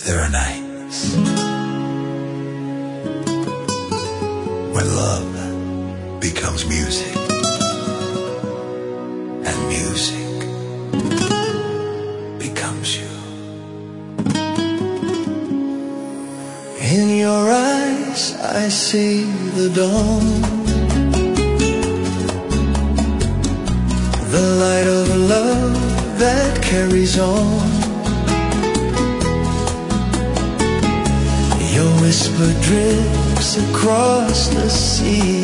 There are nights when love becomes music, and music becomes you. In your eyes I see the dawn, the light of love that carries on. Your whisper drifts across the sea,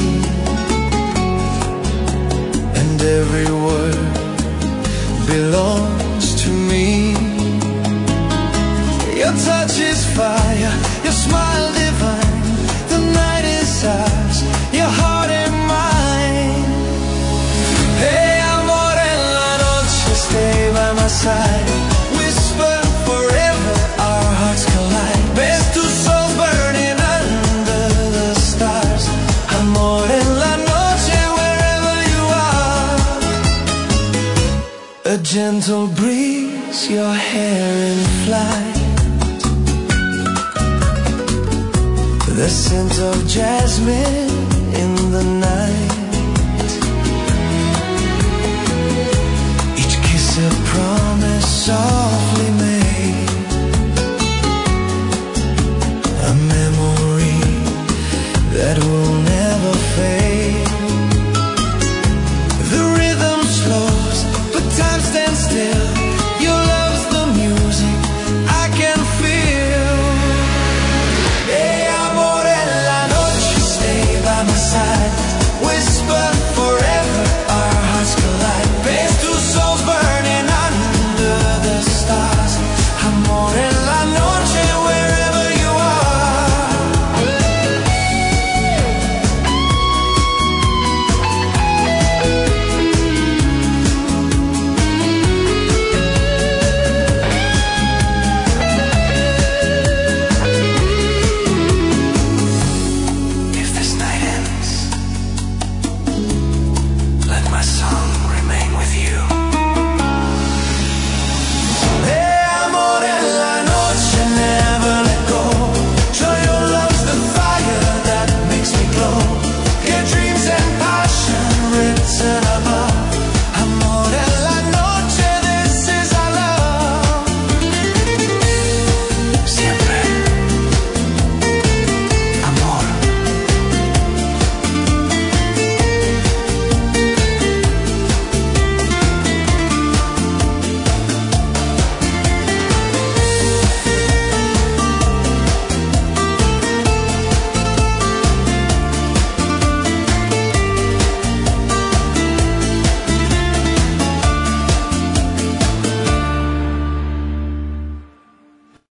and every word belongs to me. Your touch is fire, your smile divine. The night is ours, your heart and mine. Hey, amore, la noche, stay by my side. Whisper forever, our hearts collide. Best to souls burning under the stars. Amore, la noche, wherever you are. A gentle breeze, your hair in flight. The scent of jasmine